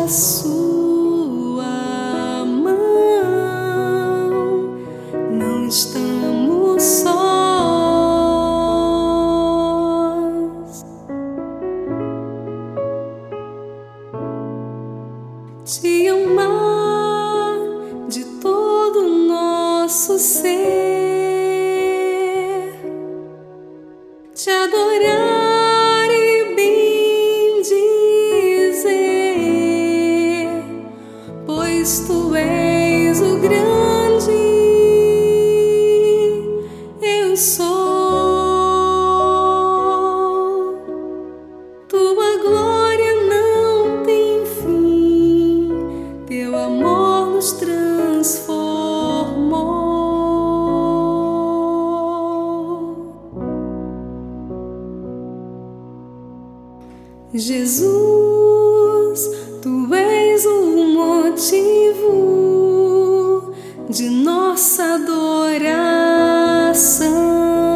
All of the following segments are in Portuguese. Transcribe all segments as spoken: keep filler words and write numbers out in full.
sua mão, não estamos sós. Te amar de todo o nosso ser, te adorar e bendizer, pois tu és o grande eu sou. Tua glória não tem fim, teu amor nos transformou. Jesus, tu és o motivo de nossa adoração.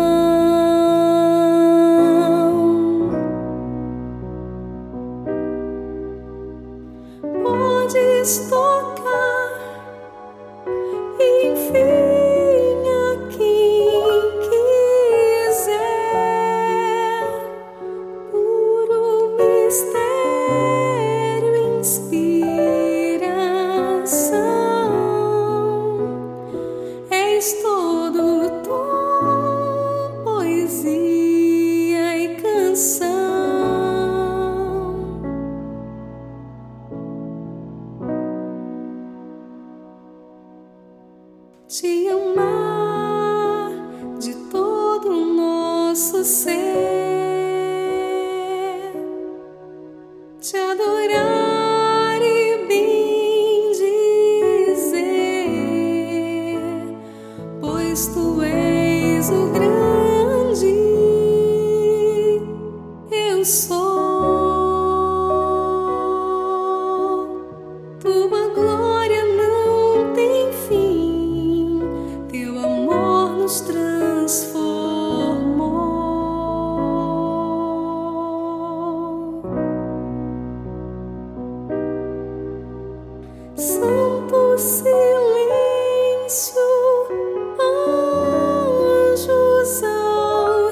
Podes tocar, enfim, a quem quiser, puro mistério, inspiração, és todo tom, poesia e canção. Te amar de todo o nosso ser, te adorar e bendizer, pois tu és o grande eu sou. Tua glória não tem fim, teu amor nos transformou. Santo silêncio, anjos ao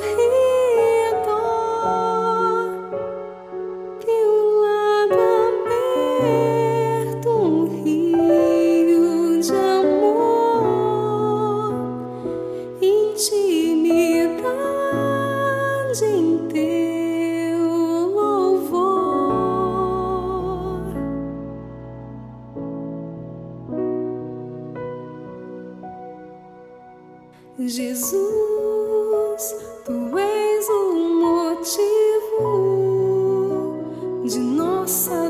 redor, teu lado aberto, um rio de amor, intimidade em teu louvor. Jesus, tu és o motivo de nossa